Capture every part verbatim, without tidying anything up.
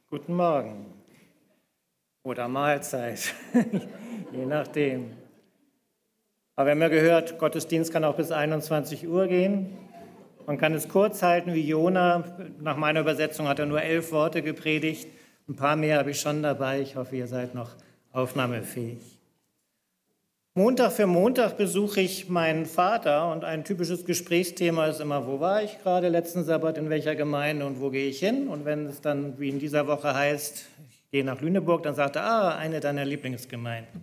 Guten Morgen oder Mahlzeit, je nachdem. Aber wir haben ja gehört, Gottesdienst kann auch bis einundzwanzig Uhr gehen. Man kann es kurz halten wie Jona. Nach meiner Übersetzung hat er nur elf Worte gepredigt. Ein paar mehr habe ich schon dabei. Ich hoffe, ihr seid noch aufnahmefähig. Montag für Montag besuche ich meinen Vater und ein typisches Gesprächsthema ist immer, wo war ich gerade letzten Sabbat, in welcher Gemeinde und wo gehe ich hin? Und wenn es dann, wie in dieser Woche heißt, ich gehe nach Lüneburg, dann sagt er, ah, eine deiner Lieblingsgemeinden.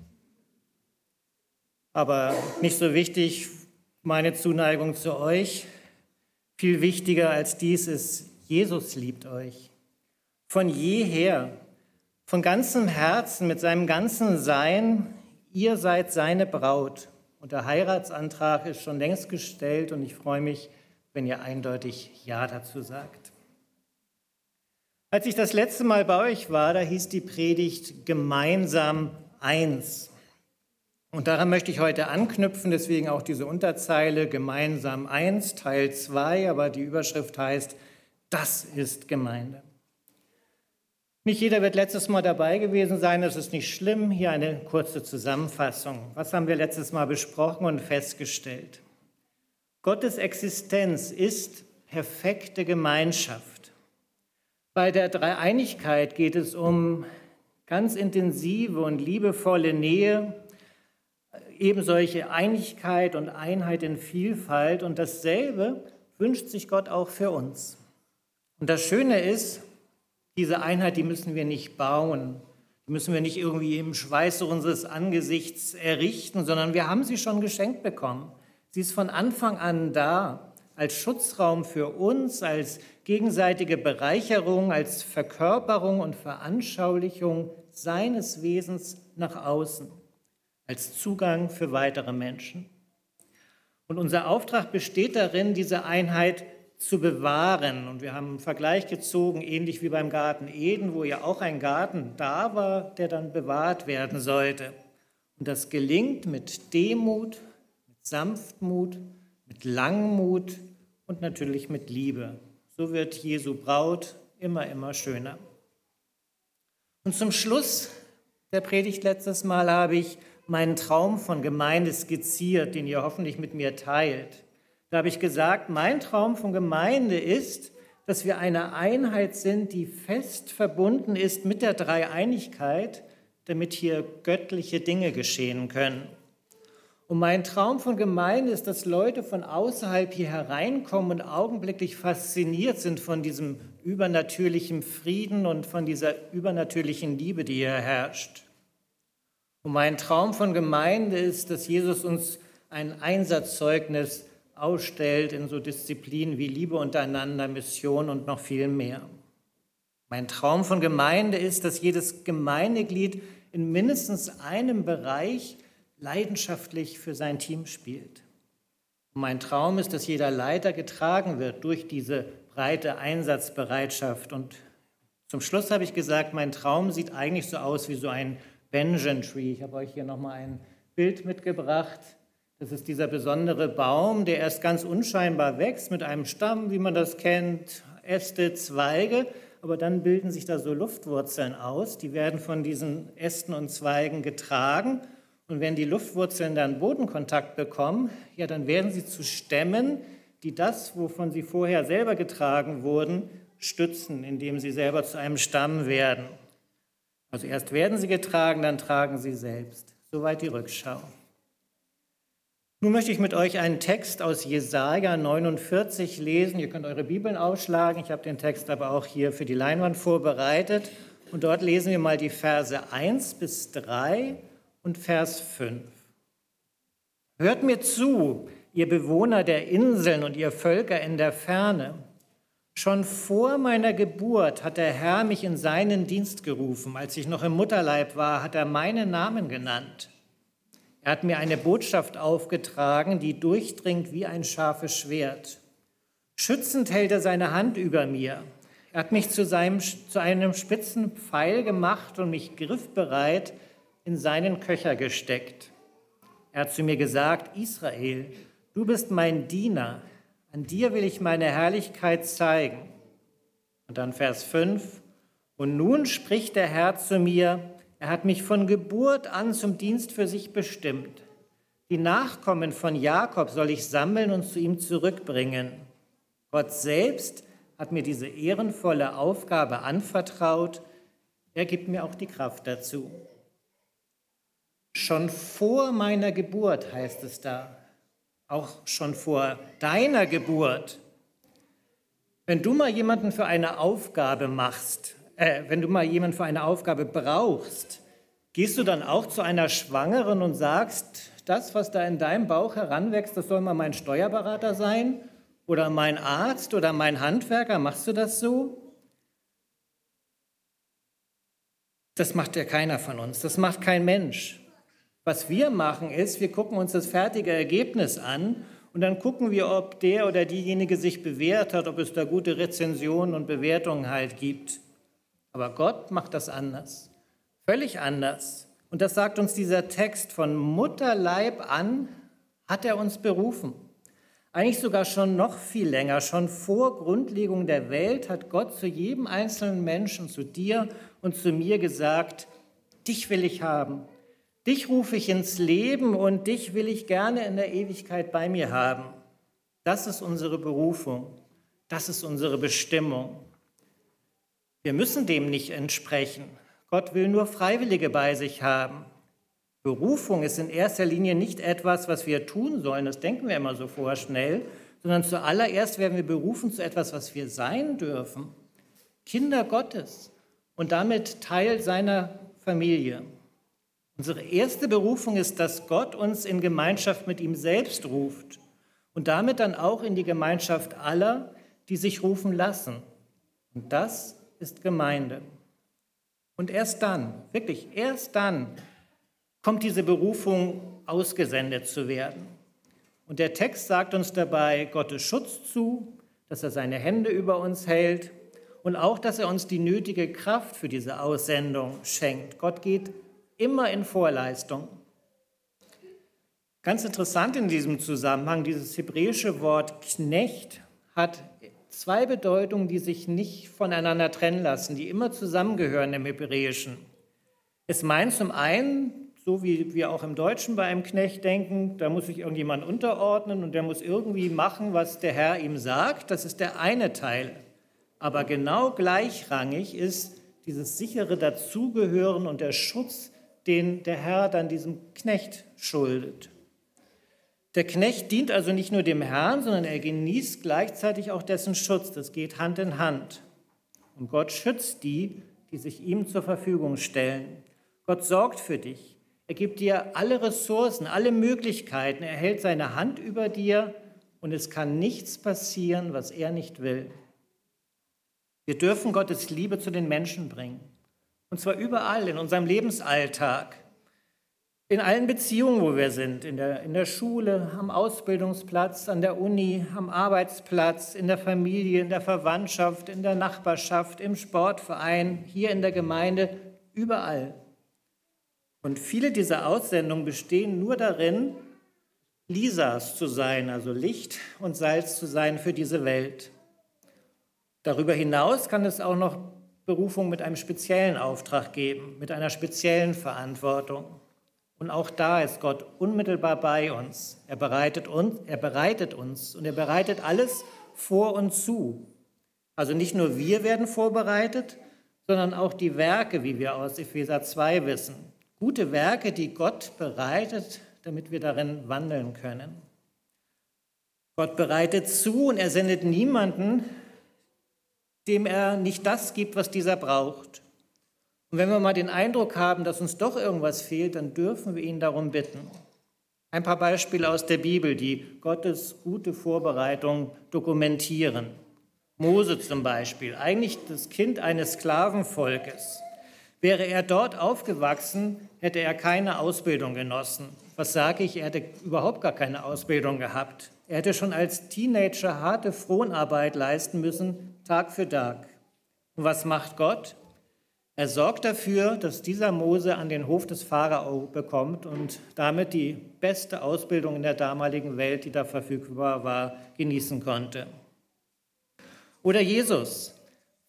Aber nicht so wichtig, meine Zuneigung zu euch. Viel wichtiger als dies ist, Jesus liebt euch. Von jeher, von ganzem Herzen, mit seinem ganzen Sein. Ihr seid seine Braut und der Heiratsantrag ist schon längst gestellt und ich freue mich, wenn ihr eindeutig Ja dazu sagt. Als ich das letzte Mal bei euch war, da hieß die Predigt gemeinsam eins. Und daran möchte ich heute anknüpfen, deswegen auch diese Unterzeile gemeinsam eins, Teil zwei, aber die Überschrift heißt, das ist Gemeinde. Nicht jeder wird letztes Mal dabei gewesen sein, das ist nicht schlimm. Hier eine kurze Zusammenfassung. Was haben wir letztes Mal besprochen und festgestellt? Gottes Existenz ist perfekte Gemeinschaft. Bei der Dreieinigkeit geht es um ganz intensive und liebevolle Nähe, eben solche Einigkeit und Einheit in Vielfalt. Und dasselbe wünscht sich Gott auch für uns. Und das Schöne ist, diese Einheit, die müssen wir nicht bauen, die müssen wir nicht irgendwie im Schweiß unseres Angesichts errichten, sondern wir haben sie schon geschenkt bekommen. Sie ist von Anfang an da, als Schutzraum für uns, als gegenseitige Bereicherung, als Verkörperung und Veranschaulichung seines Wesens nach außen, als Zugang für weitere Menschen. Und unser Auftrag besteht darin, diese Einheit zu bewahren. Und wir haben einen Vergleich gezogen, ähnlich wie beim Garten Eden, wo ja auch ein Garten da war, der dann bewahrt werden sollte. Und das gelingt mit Demut, mit Sanftmut, mit Langmut und natürlich mit Liebe. So wird Jesu Braut immer, immer schöner. Und zum Schluss der Predigt letztes Mal habe ich meinen Traum von Gemeinde skizziert, den ihr hoffentlich mit mir teilt. Da habe ich gesagt, mein Traum von Gemeinde ist, dass wir eine Einheit sind, die fest verbunden ist mit der Dreieinigkeit, damit hier göttliche Dinge geschehen können. Und mein Traum von Gemeinde ist, dass Leute von außerhalb hier hereinkommen und augenblicklich fasziniert sind von diesem übernatürlichen Frieden und von dieser übernatürlichen Liebe, die hier herrscht. Und mein Traum von Gemeinde ist, dass Jesus uns ein Einsatzzeugnis ausstellt in so Disziplinen wie Liebe untereinander, Mission und noch viel mehr. Mein Traum von Gemeinde ist, dass jedes Gemeindeglied in mindestens einem Bereich leidenschaftlich für sein Team spielt. Und mein Traum ist, dass jeder Leiter getragen wird durch diese breite Einsatzbereitschaft. Und zum Schluss habe ich gesagt, mein Traum sieht eigentlich so aus wie so ein Banyan Tree. Ich habe euch hier nochmal ein Bild mitgebracht. Das ist dieser besondere Baum, der erst ganz unscheinbar wächst mit einem Stamm, wie man das kennt, Äste, Zweige, aber dann bilden sich da so Luftwurzeln aus, die werden von diesen Ästen und Zweigen getragen und wenn die Luftwurzeln dann Bodenkontakt bekommen, ja, dann werden sie zu Stämmen, die das, wovon sie vorher selber getragen wurden, stützen, indem sie selber zu einem Stamm werden. Also erst werden sie getragen, dann tragen sie selbst. Soweit die Rückschau. Nun möchte ich mit euch einen Text aus Jesaja neunundvierzig lesen. Ihr könnt eure Bibeln aufschlagen. Ich habe den Text aber auch hier für die Leinwand vorbereitet. Und dort lesen wir mal die Verse eins bis drei und Vers fünf. Hört mir zu, ihr Bewohner der Inseln und ihr Völker in der Ferne. Schon vor meiner Geburt hat der Herr mich in seinen Dienst gerufen. Als ich noch im Mutterleib war, hat er meinen Namen genannt. Er hat mir eine Botschaft aufgetragen, die durchdringt wie ein scharfes Schwert. Schützend hält er seine Hand über mir. Er hat mich zu, seinem, zu einem spitzen Pfeil gemacht und mich griffbereit in seinen Köcher gesteckt. Er hat zu mir gesagt, Israel, du bist mein Diener, an dir will ich meine Herrlichkeit zeigen. Und dann Vers fünf. Und nun spricht der Herr zu mir, er hat mich von Geburt an zum Dienst für sich bestimmt. Die Nachkommen von Jakob soll ich sammeln und zu ihm zurückbringen. Gott selbst hat mir diese ehrenvolle Aufgabe anvertraut. Er gibt mir auch die Kraft dazu. Schon vor meiner Geburt heißt es da, auch schon vor deiner Geburt. Wenn du mal jemanden für eine Aufgabe machst, äh, wenn du mal jemanden für eine Aufgabe brauchst, gehst du dann auch zu einer Schwangeren und sagst, das, was da in deinem Bauch heranwächst, das soll mal mein Steuerberater sein oder mein Arzt oder mein Handwerker? Machst du das so? Das macht ja keiner von uns, das macht kein Mensch. Was wir machen ist, wir gucken uns das fertige Ergebnis an und dann gucken wir, ob der oder diejenige sich bewährt hat, ob es da gute Rezensionen und Bewertungen halt gibt. Aber Gott macht das anders, völlig anders. Und das sagt uns dieser Text, von Mutterleib an hat er uns berufen. Eigentlich sogar schon noch viel länger, schon vor Grundlegung der Welt hat Gott zu jedem einzelnen Menschen, zu dir und zu mir gesagt, dich will ich haben. Dich rufe ich ins Leben und dich will ich gerne in der Ewigkeit bei mir haben. Das ist unsere Berufung, das ist unsere Bestimmung. Wir müssen dem nicht entsprechen. Gott will nur Freiwillige bei sich haben. Berufung ist in erster Linie nicht etwas, was wir tun sollen, das denken wir immer so vorschnell, sondern zuallererst werden wir berufen zu etwas, was wir sein dürfen. Kinder Gottes und damit Teil seiner Familie. Unsere erste Berufung ist, dass Gott uns in Gemeinschaft mit ihm selbst ruft und damit dann auch in die Gemeinschaft aller, die sich rufen lassen. Und das ist Gemeinde. Und erst dann, wirklich erst dann, kommt diese Berufung, ausgesendet zu werden. Und der Text sagt uns dabei Gottes Schutz zu, dass er seine Hände über uns hält und auch, dass er uns die nötige Kraft für diese Aussendung schenkt. Gott geht immer in Vorleistung. Ganz interessant in diesem Zusammenhang, dieses hebräische Wort Knecht hat zwei Bedeutungen, die sich nicht voneinander trennen lassen, die immer zusammengehören im Hebräischen. Es meint zum einen, so wie wir auch im Deutschen bei einem Knecht denken, da muss sich irgendjemand unterordnen und der muss irgendwie machen, was der Herr ihm sagt. Das ist der eine Teil. Aber genau gleichrangig ist dieses sichere Dazugehören und der Schutz, den der Herr dann diesem Knecht schuldet. Der Knecht dient also nicht nur dem Herrn, sondern er genießt gleichzeitig auch dessen Schutz. Das geht Hand in Hand. Und Gott schützt die, die sich ihm zur Verfügung stellen. Gott sorgt für dich. Er gibt dir alle Ressourcen, alle Möglichkeiten. Er hält seine Hand über dir und es kann nichts passieren, was er nicht will. Wir dürfen Gottes Liebe zu den Menschen bringen. Und zwar überall in unserem Lebensalltag, in allen Beziehungen, wo wir sind, in der, in der Schule, am Ausbildungsplatz, an der Uni, am Arbeitsplatz, in der Familie, in der Verwandtschaft, in der Nachbarschaft, im Sportverein, hier in der Gemeinde, überall. Und viele dieser Aussendungen bestehen nur darin, Lisas zu sein, also Licht und Salz zu sein für diese Welt. Darüber hinaus kann es auch noch Berufung mit einem speziellen Auftrag geben, mit einer speziellen Verantwortung. Und auch da ist Gott unmittelbar bei uns. Er bereitet uns, er bereitet uns und er bereitet alles vor und zu. Also nicht nur wir werden vorbereitet, sondern auch die Werke, wie wir aus Epheser zwei wissen. Gute Werke, die Gott bereitet, damit wir darin wandeln können. Gott bereitet zu und er sendet niemanden, dem er nicht das gibt, was dieser braucht. Und wenn wir mal den Eindruck haben, dass uns doch irgendwas fehlt, dann dürfen wir ihn darum bitten. Ein paar Beispiele aus der Bibel, die Gottes gute Vorbereitung dokumentieren. Mose zum Beispiel, eigentlich das Kind eines Sklavenvolkes. Wäre er dort aufgewachsen, hätte er keine Ausbildung genossen. Was sage ich? Er hätte überhaupt gar keine Ausbildung gehabt. Er hätte schon als Teenager harte Fronarbeit leisten müssen, Tag für Tag. Und was macht Gott? Er sorgt dafür, dass dieser Mose an den Hof des Pharao bekommt und damit die beste Ausbildung in der damaligen Welt, die da verfügbar war, genießen konnte. Oder Jesus.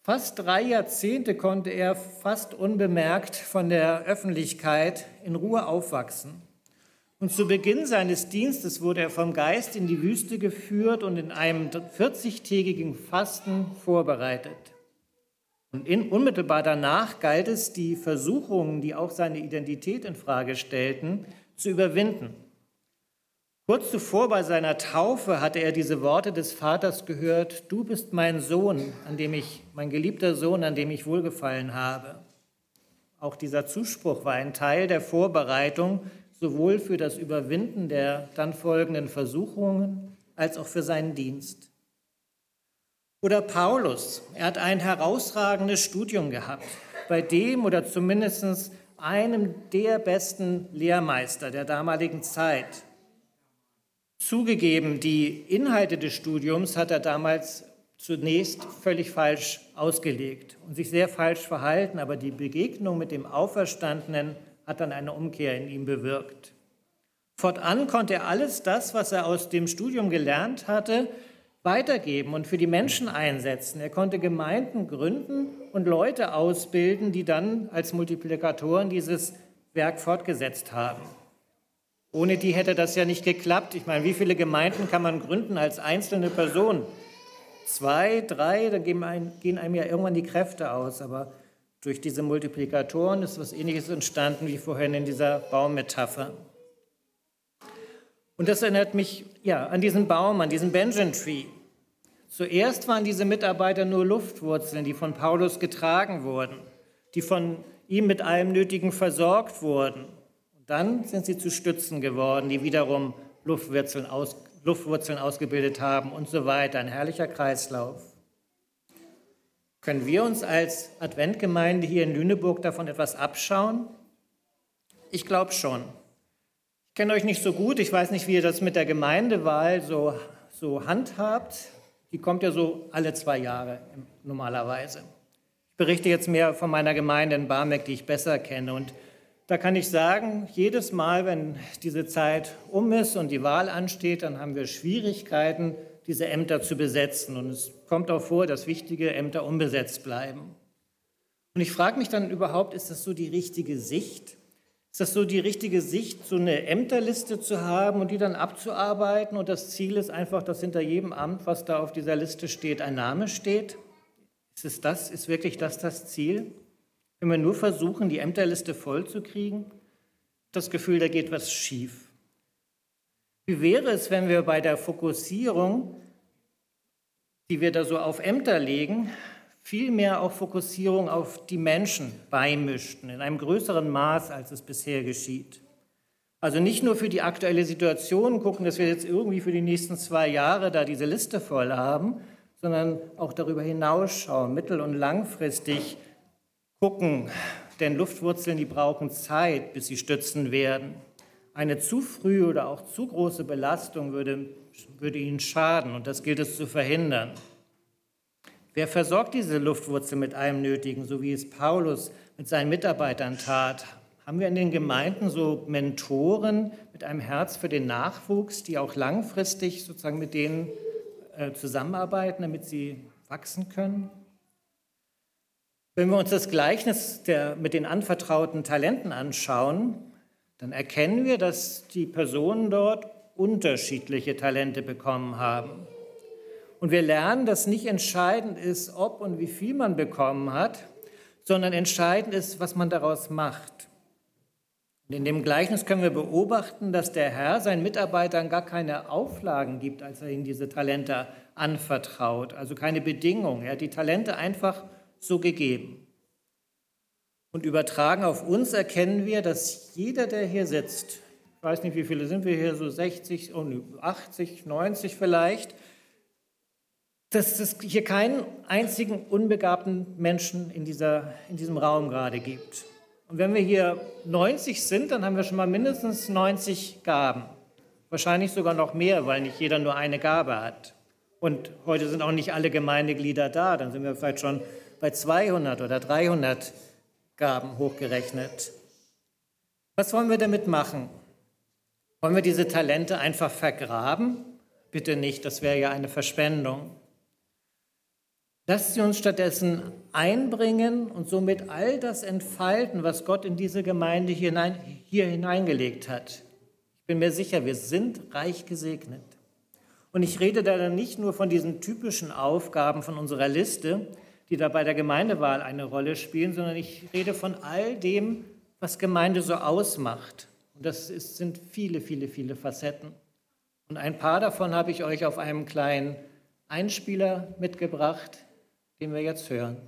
Fast drei Jahrzehnte konnte er fast unbemerkt von der Öffentlichkeit in Ruhe aufwachsen. Und zu Beginn seines Dienstes wurde er vom Geist in die Wüste geführt und in einem vierzigtägigen Fasten vorbereitet. Und in, unmittelbar danach galt es, die Versuchungen, die auch seine Identität infrage stellten, zu überwinden. Kurz zuvor bei seiner Taufe hatte er diese Worte des Vaters gehört: Du bist mein Sohn, an dem ich, mein geliebter Sohn, an dem ich wohlgefallen habe. Auch dieser Zuspruch war ein Teil der Vorbereitung, sowohl für das Überwinden der dann folgenden Versuchungen als auch für seinen Dienst. Oder Paulus, er hat ein herausragendes Studium gehabt, bei dem oder zumindest einem der besten Lehrmeister der damaligen Zeit. Zugegeben, die Inhalte des Studiums hat er damals zunächst völlig falsch ausgelegt und sich sehr falsch verhalten, aber die Begegnung mit dem Auferstandenen hat dann eine Umkehr in ihm bewirkt. Fortan konnte er alles das, was er aus dem Studium gelernt hatte, weitergeben und für die Menschen einsetzen. Er konnte Gemeinden gründen und Leute ausbilden, die dann als Multiplikatoren dieses Werk fortgesetzt haben. Ohne die hätte das ja nicht geklappt. Ich meine, wie viele Gemeinden kann man gründen als einzelne Person? Zwei, drei, dann gehen einem ja irgendwann die Kräfte aus. Aber durch diese Multiplikatoren ist was Ähnliches entstanden wie vorhin in dieser Baummetapher. Und das erinnert mich ja an diesen Baum, an diesen Banyan Tree. Zuerst waren diese Mitarbeiter nur Luftwurzeln, die von Paulus getragen wurden, die von ihm mit allem Nötigen versorgt wurden. Und dann sind sie zu Stützen geworden, die wiederum Luftwurzeln, aus, Luftwurzeln ausgebildet haben und so weiter. Ein herrlicher Kreislauf. Können wir uns als Adventgemeinde hier in Lüneburg davon etwas abschauen? Ich glaube schon. Ich kenne euch nicht so gut, ich weiß nicht, wie ihr das mit der Gemeindewahl so, so handhabt. Die kommt ja so alle zwei Jahre normalerweise. Ich berichte jetzt mehr von meiner Gemeinde in Barmbek, die ich besser kenne. Und da kann ich sagen, jedes Mal, wenn diese Zeit um ist und die Wahl ansteht, dann haben wir Schwierigkeiten, diese Ämter zu besetzen. Und es kommt auch vor, dass wichtige Ämter unbesetzt bleiben. Und ich frage mich dann überhaupt, ist das so die richtige Sicht? Ist das so die richtige Sicht, so eine Ämterliste zu haben und die dann abzuarbeiten? Und das Ziel ist einfach, dass hinter jedem Amt, was da auf dieser Liste steht, ein Name steht? Ist es das? Ist wirklich das das Ziel? Wenn wir nur versuchen, die Ämterliste voll zu kriegen, das Gefühl, da geht was schief. Wie wäre es, wenn wir bei der Fokussierung, die wir da so auf Ämter legen, vielmehr auch Fokussierung auf die Menschen beimischten, in einem größeren Maß, als es bisher geschieht. Also nicht nur für die aktuelle Situation gucken, dass wir jetzt irgendwie für die nächsten zwei Jahre da diese Liste voll haben, sondern auch darüber hinausschauen, mittel- und langfristig gucken, denn Luftwurzeln, die brauchen Zeit, bis sie stützen werden. Eine zu frühe oder auch zu große Belastung würde, würde ihnen schaden und das gilt es zu verhindern. Wer versorgt diese Luftwurzel mit allem Nötigen, so wie es Paulus mit seinen Mitarbeitern tat? Haben wir in den Gemeinden so Mentoren mit einem Herz für den Nachwuchs, die auch langfristig sozusagen mit denen äh, zusammenarbeiten, damit sie wachsen können? Wenn wir uns das Gleichnis der, mit den anvertrauten Talenten anschauen, dann erkennen wir, dass die Personen dort unterschiedliche Talente bekommen haben. Und wir lernen, dass nicht entscheidend ist, ob und wie viel man bekommen hat, sondern entscheidend ist, was man daraus macht. Und in dem Gleichnis können wir beobachten, dass der Herr seinen Mitarbeitern gar keine Auflagen gibt, als er ihnen diese Talente anvertraut, also keine Bedingungen. Er hat die Talente einfach so gegeben. Und übertragen auf uns erkennen wir, dass jeder, der hier sitzt, ich weiß nicht, wie viele sind wir hier, so sechzig, achtzig, neunzig vielleicht, dass es hier keinen einzigen unbegabten Menschen in, dieser, in diesem Raum gerade gibt. Und wenn wir hier neunzig sind, dann haben wir schon mal mindestens neunzig Gaben. Wahrscheinlich sogar noch mehr, weil nicht jeder nur eine Gabe hat. Und heute sind auch nicht alle Gemeindeglieder da, dann sind wir vielleicht schon bei zweihundert oder dreihundert Gaben hochgerechnet. Was wollen wir damit machen? Wollen wir diese Talente einfach vergraben? Bitte nicht, das wäre ja eine Verschwendung. Lasst sie uns stattdessen einbringen und somit all das entfalten, was Gott in diese Gemeinde hier, hinein, hier hineingelegt hat. Ich bin mir sicher, wir sind reich gesegnet. Und ich rede da dann nicht nur von diesen typischen Aufgaben von unserer Liste, die da bei der Gemeindewahl eine Rolle spielen, sondern ich rede von all dem, was Gemeinde so ausmacht. Und das ist, sind viele, viele, viele Facetten. Und ein paar davon habe ich euch auf einem kleinen Einspieler mitgebracht, den wir jetzt hören.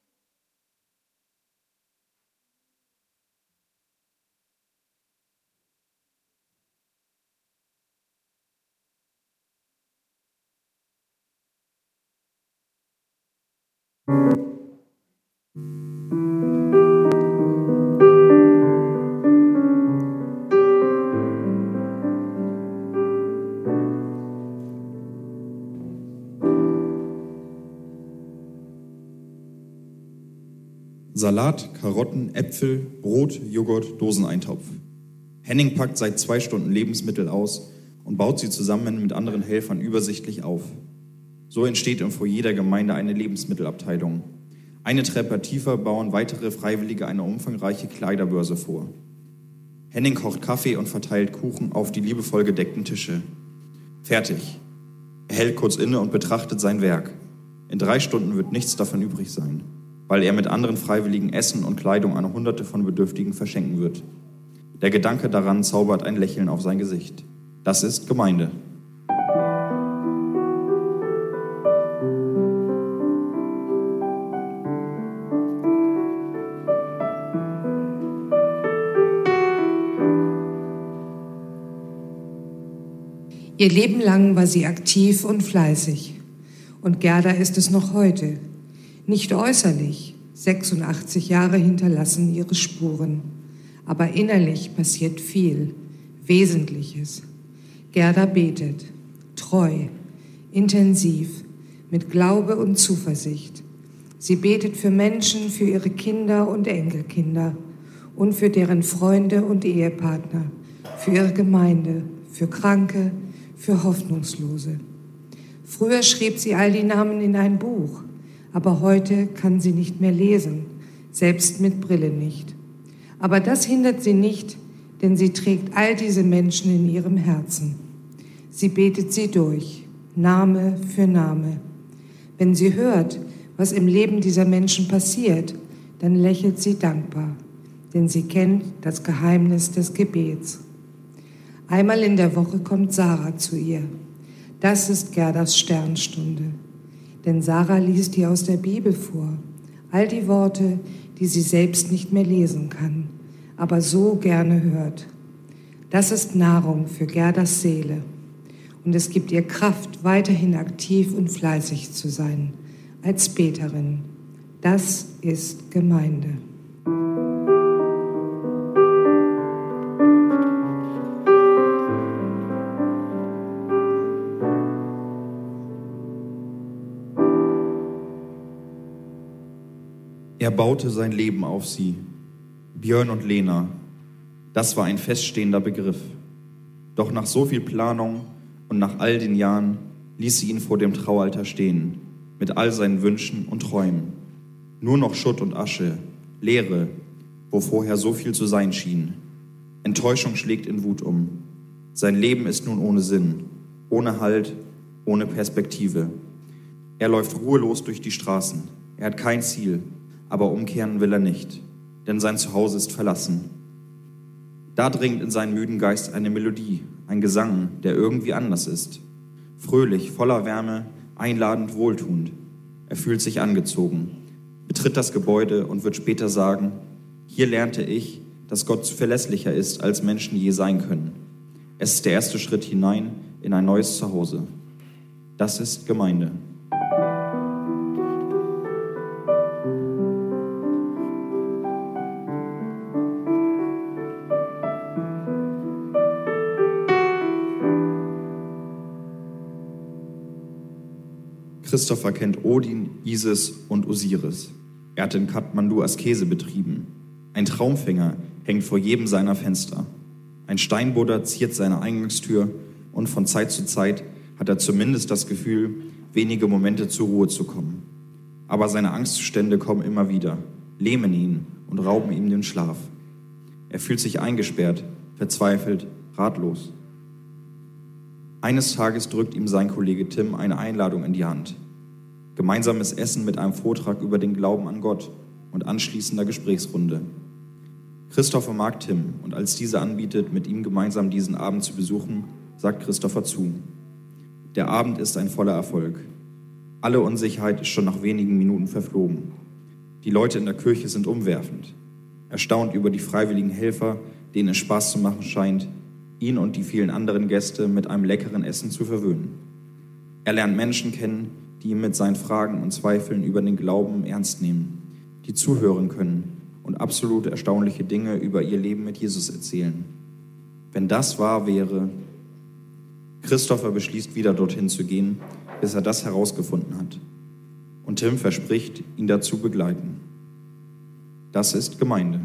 Salat, Karotten, Äpfel, Brot, Joghurt, Doseneintopf. Henning packt seit zwei Stunden Lebensmittel aus und baut sie zusammen mit anderen Helfern übersichtlich auf. So entsteht im Foyer der Gemeinde eine Lebensmittelabteilung. Eine Treppe tiefer bauen weitere Freiwillige eine umfangreiche Kleiderbörse vor. Henning kocht Kaffee und verteilt Kuchen auf die liebevoll gedeckten Tische. Fertig. Er hält kurz inne und betrachtet sein Werk. In drei Stunden wird nichts davon übrig sein, weil er mit anderen Freiwilligen Essen und Kleidung an Hunderte von Bedürftigen verschenken wird. Der Gedanke daran zaubert ein Lächeln auf sein Gesicht. Das ist Gemeinde. Ihr Leben lang war sie aktiv und fleißig. Und Gerda ist es noch heute. Nicht äußerlich, sechsundachtzig Jahre hinterlassen ihre Spuren. Aber innerlich passiert viel, Wesentliches. Gerda betet, treu, intensiv, mit Glaube und Zuversicht. Sie betet für Menschen, für ihre Kinder und Enkelkinder und für deren Freunde und Ehepartner, für ihre Gemeinde, für Kranke, für Hoffnungslose. Früher schrieb sie all die Namen in ein Buch, aber heute kann sie nicht mehr lesen, selbst mit Brille nicht. Aber das hindert sie nicht, denn sie trägt all diese Menschen in ihrem Herzen. Sie betet sie durch, Name für Name. Wenn sie hört, was im Leben dieser Menschen passiert, dann lächelt sie dankbar, denn sie kennt das Geheimnis des Gebets. Einmal in der Woche kommt Sarah zu ihr. Das ist Gerdas Sternstunde. Denn Sarah liest ihr aus der Bibel vor. All die Worte, die sie selbst nicht mehr lesen kann, aber so gerne hört. Das ist Nahrung für Gerdas Seele. Und es gibt ihr Kraft, weiterhin aktiv und fleißig zu sein, als Beterin. Das ist Gemeinde. Er baute sein Leben auf sie. Björn und Lena, das war ein feststehender Begriff. Doch nach so viel Planung und nach all den Jahren ließ sie ihn vor dem Traualtar stehen, mit all seinen Wünschen und Träumen. Nur noch Schutt und Asche, Leere, wo vorher so viel zu sein schien. Enttäuschung schlägt in Wut um. Sein Leben ist nun ohne Sinn, ohne Halt, ohne Perspektive. Er läuft ruhelos durch die Straßen. Er hat kein Ziel, aber umkehren will er nicht, denn sein Zuhause ist verlassen. Da dringt in seinen müden Geist eine Melodie, ein Gesang, der irgendwie anders ist. Fröhlich, voller Wärme, einladend, wohltuend. Er fühlt sich angezogen, betritt das Gebäude und wird später sagen, hier lernte ich, dass Gott verlässlicher ist, als Menschen je sein können. Es ist der erste Schritt hinein in ein neues Zuhause. Das ist Gemeinde. Christopher kennt Odin, Isis und Osiris. Er hat in Kathmandu Askese betrieben. Ein Traumfänger hängt vor jedem seiner Fenster. Ein Steinbuddha ziert seine Eingangstür und von Zeit zu Zeit hat er zumindest das Gefühl, wenige Momente zur Ruhe zu kommen. Aber seine Angstzustände kommen immer wieder, lähmen ihn und rauben ihm den Schlaf. Er fühlt sich eingesperrt, verzweifelt, ratlos. Eines Tages drückt ihm sein Kollege Tim eine Einladung in die Hand. Gemeinsames Essen mit einem Vortrag über den Glauben an Gott und anschließender Gesprächsrunde. Christopher mag Tim und als dieser anbietet, mit ihm gemeinsam diesen Abend zu besuchen, sagt Christopher zu. Der Abend ist ein voller Erfolg. Alle Unsicherheit ist schon nach wenigen Minuten verflogen. Die Leute in der Kirche sind umwerfend, erstaunt über die freiwilligen Helfer, denen es Spaß zu machen scheint, ihn und die vielen anderen Gäste mit einem leckeren Essen zu verwöhnen. Er lernt Menschen kennen, die ihn mit seinen Fragen und Zweifeln über den Glauben ernst nehmen, die zuhören können und absolut erstaunliche Dinge über ihr Leben mit Jesus erzählen. Wenn das wahr wäre, Christopher beschließt, wieder dorthin zu gehen, bis er das herausgefunden hat. Und Tim verspricht, ihn dazu begleiten. Das ist Gemeinde.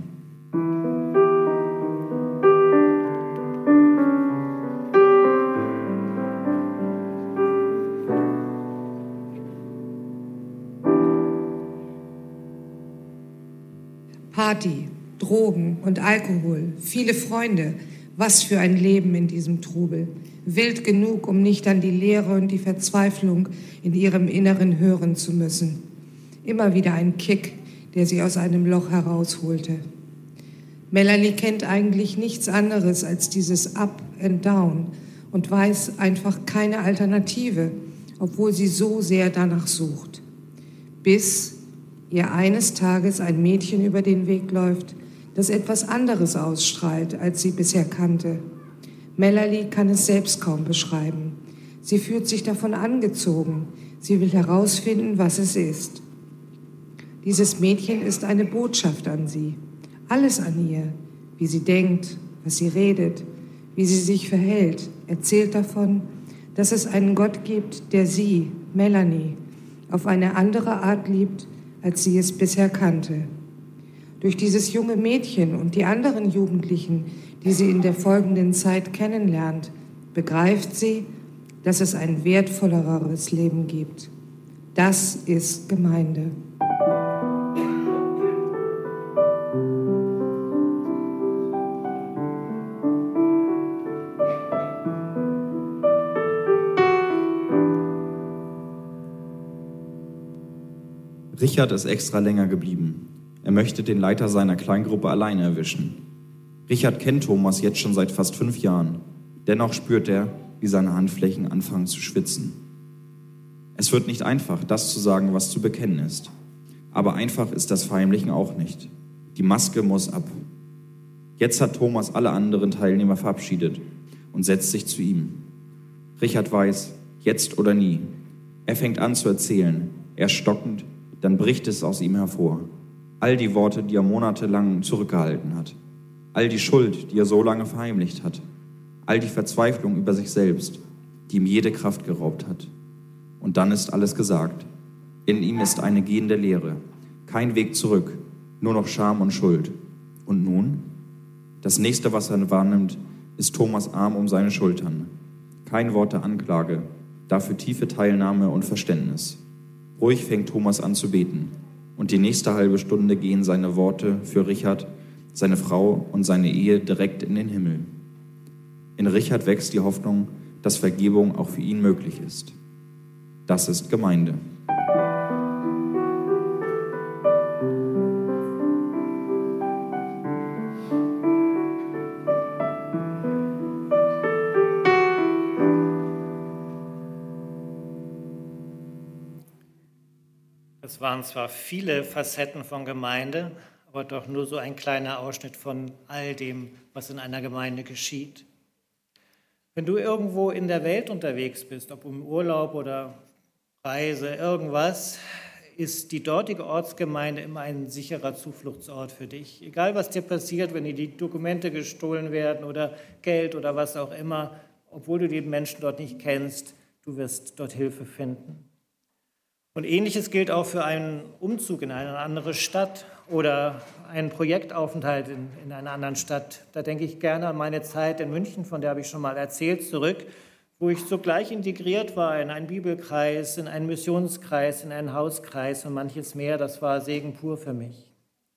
Party, Drogen und Alkohol, viele Freunde. Was für ein Leben in diesem Trubel. Wild genug, um nicht an die Leere und die Verzweiflung in ihrem Inneren hören zu müssen. Immer wieder ein Kick, der sie aus einem Loch herausholte. Melanie kennt eigentlich nichts anderes als dieses Up and Down und weiß einfach keine Alternative, obwohl sie so sehr danach sucht. Bis ihr eines Tages ein Mädchen über den Weg läuft, das etwas anderes ausstrahlt, als sie bisher kannte. Melanie kann es selbst kaum beschreiben. Sie fühlt sich davon angezogen. Sie will herausfinden, was es ist. Dieses Mädchen ist eine Botschaft an sie. Alles an ihr, wie sie denkt, was sie redet, wie sie sich verhält, erzählt davon, dass es einen Gott gibt, der sie, Melanie, auf eine andere Art liebt, als sie es bisher kannte. Durch dieses junge Mädchen und die anderen Jugendlichen, die sie in der folgenden Zeit kennenlernt, begreift sie, dass es ein wertvolleres Leben gibt. Das ist Gemeinde. Richard ist extra länger geblieben. Er möchte den Leiter seiner Kleingruppe alleine erwischen. Richard kennt Thomas jetzt schon seit fast fünf Jahren. Dennoch spürt er, wie seine Handflächen anfangen zu schwitzen. Es wird nicht einfach, das zu sagen, was zu bekennen ist. Aber einfach ist das Verheimlichen auch nicht. Die Maske muss ab. Jetzt hat Thomas alle anderen Teilnehmer verabschiedet und setzt sich zu ihm. Richard weiß, jetzt oder nie. Er fängt an zu erzählen, erst stockend, dann bricht es aus ihm hervor. All die Worte, die er monatelang zurückgehalten hat. All die Schuld, die er so lange verheimlicht hat. All die Verzweiflung über sich selbst, die ihm jede Kraft geraubt hat. Und dann ist alles gesagt. In ihm ist eine gehende Leere. Kein Weg zurück, nur noch Scham und Schuld. Und nun? Das nächste, was er wahrnimmt, ist Thomas' Arm um seine Schultern. Kein Wort der Anklage, dafür tiefe Teilnahme und Verständnis. Ruhig fängt Thomas an zu beten. Und die nächste halbe Stunde gehen seine Worte für Richard, seine Frau und seine Ehe direkt in den Himmel. In Richard wächst die Hoffnung, dass Vergebung auch für ihn möglich ist. Das ist Gemeinde. Es waren zwar viele Facetten von Gemeinde, aber doch nur so ein kleiner Ausschnitt von all dem, was in einer Gemeinde geschieht. Wenn du irgendwo in der Welt unterwegs bist, ob im Urlaub oder Reise, irgendwas, ist die dortige Ortsgemeinde immer ein sicherer Zufluchtsort für dich. Egal, was dir passiert, wenn dir die Dokumente gestohlen werden oder Geld oder was auch immer, obwohl du die Menschen dort nicht kennst, du wirst dort Hilfe finden. Und Ähnliches gilt auch für einen Umzug in eine andere Stadt oder einen Projektaufenthalt in, in einer anderen Stadt. Da denke ich gerne an meine Zeit in München, von der habe ich schon mal erzählt, zurück, wo ich sogleich integriert war in einen Bibelkreis, in einen Missionskreis, in einen Hauskreis und manches mehr. Das war Segen pur für mich.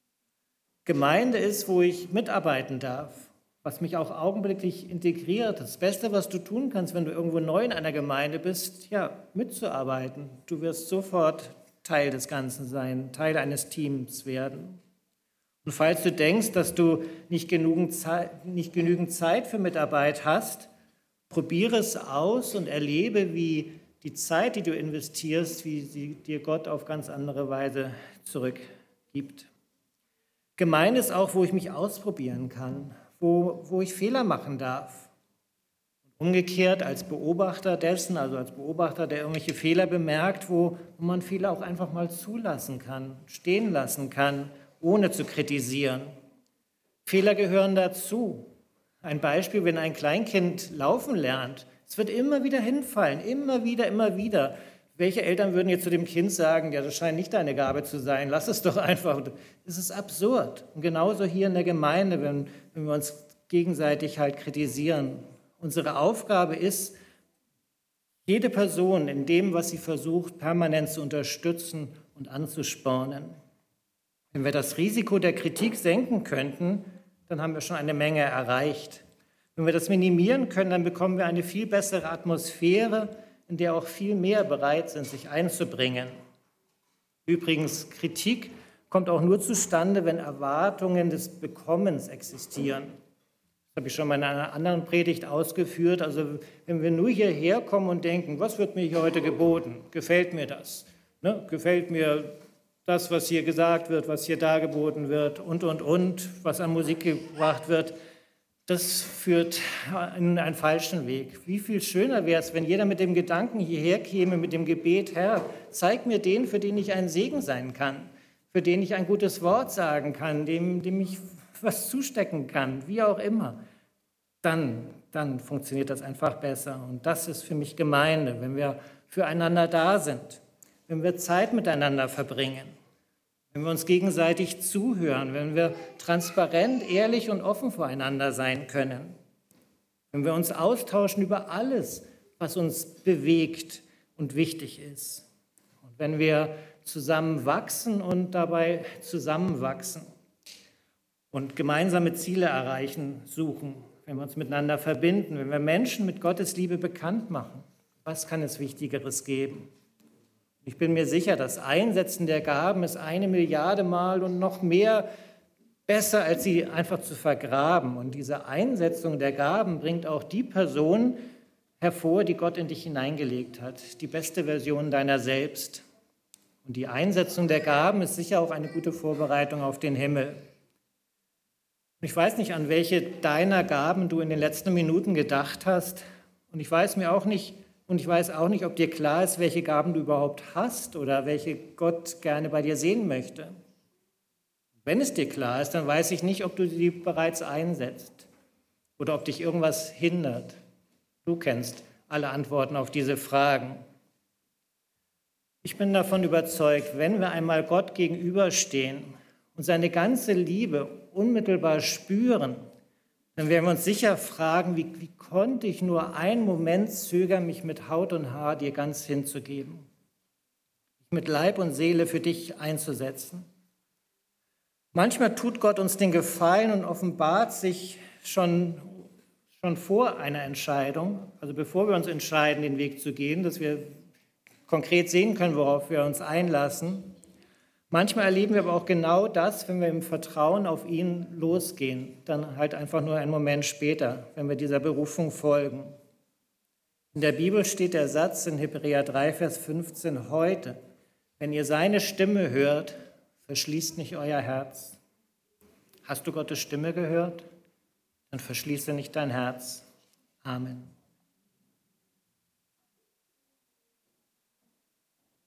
Gemeinde ist, wo ich mitarbeiten darf, was mich auch augenblicklich integriert. Das Beste, was du tun kannst, wenn du irgendwo neu in einer Gemeinde bist, ja, mitzuarbeiten. Du wirst sofort Teil des Ganzen sein, Teil eines Teams werden. Und falls du denkst, dass du nicht genügend Zeit, nicht genügend Zeit für Mitarbeit hast, probiere es aus und erlebe, wie die Zeit, die du investierst, wie sie dir Gott auf ganz andere Weise zurückgibt. Gemeinde ist auch, wo ich mich ausprobieren kann, wo, wo ich Fehler machen darf. Und umgekehrt als Beobachter dessen, also als Beobachter, der irgendwelche Fehler bemerkt, wo man Fehler auch einfach mal zulassen kann, stehen lassen kann, ohne zu kritisieren. Fehler gehören dazu. Ein Beispiel, wenn ein Kleinkind laufen lernt, es wird immer wieder hinfallen, immer wieder, immer wieder. Welche Eltern würden jetzt zu dem Kind sagen, ja, das scheint nicht deine Gabe zu sein, lass es doch einfach. Das ist absurd. Und genauso hier in der Gemeinde, wenn, wenn wir uns gegenseitig halt kritisieren. Unsere Aufgabe ist, jede Person in dem, was sie versucht, permanent zu unterstützen und anzuspornen. Wenn wir das Risiko der Kritik senken könnten, dann haben wir schon eine Menge erreicht. Wenn wir das minimieren können, dann bekommen wir eine viel bessere Atmosphäre, in der auch viel mehr bereit sind, sich einzubringen. Übrigens, Kritik kommt auch nur zustande, wenn Erwartungen des Bekommens existieren. Das habe ich schon mal in einer anderen Predigt ausgeführt. Also wenn wir nur hierher kommen und denken, was wird mir hier heute geboten? Gefällt mir das? Ne? Gefällt mir das, was hier gesagt wird, was hier dargeboten wird und, und, und, was an Musik gebracht wird, das führt in einen falschen Weg. Wie viel schöner wäre es, wenn jeder mit dem Gedanken hierher käme, mit dem Gebet, Herr, zeig mir den, für den ich ein Segen sein kann, für den ich ein gutes Wort sagen kann, dem, dem ich was zustecken kann, wie auch immer. Dann, dann funktioniert das einfach besser. Und das ist für mich Gemeinde, wenn wir füreinander da sind. Wenn wir Zeit miteinander verbringen, wenn wir uns gegenseitig zuhören, wenn wir transparent, ehrlich und offen voreinander sein können, wenn wir uns austauschen über alles, was uns bewegt und wichtig ist, und wenn wir zusammen wachsen und dabei zusammenwachsen und gemeinsame Ziele erreichen, suchen, wenn wir uns miteinander verbinden, wenn wir Menschen mit Gottes Liebe bekannt machen, was kann es Wichtigeres geben? Ich bin mir sicher, das Einsetzen der Gaben ist eine Milliarde Mal und noch mehr besser, als sie einfach zu vergraben. Und diese Einsetzung der Gaben bringt auch die Person hervor, die Gott in dich hineingelegt hat, die beste Version deiner selbst. Und die Einsetzung der Gaben ist sicher auch eine gute Vorbereitung auf den Himmel. Ich weiß nicht, an welche deiner Gaben du in den letzten Minuten gedacht hast. Und ich weiß mir auch nicht, Und ich weiß auch nicht, ob dir klar ist, welche Gaben du überhaupt hast oder welche Gott gerne bei dir sehen möchte. Wenn es dir klar ist, dann weiß ich nicht, ob du sie bereits einsetzt oder ob dich irgendwas hindert. Du kennst alle Antworten auf diese Fragen. Ich bin davon überzeugt, wenn wir einmal Gott gegenüberstehen und seine ganze Liebe unmittelbar spüren, dann werden wir uns sicher fragen, wie, wie konnte ich nur einen Moment zögern, mich mit Haut und Haar dir ganz hinzugeben, mich mit Leib und Seele für dich einzusetzen. Manchmal tut Gott uns den Gefallen und offenbart sich schon, schon vor einer Entscheidung, also bevor wir uns entscheiden, den Weg zu gehen, dass wir konkret sehen können, worauf wir uns einlassen. Manchmal erleben wir aber auch genau das, wenn wir im Vertrauen auf ihn losgehen, dann halt einfach nur einen Moment später, wenn wir dieser Berufung folgen. In der Bibel steht der Satz in Hebräer drei, Vers fünfzehn, heute, wenn ihr seine Stimme hört, verschließt nicht euer Herz. Hast du Gottes Stimme gehört? Dann verschließe nicht dein Herz. Amen.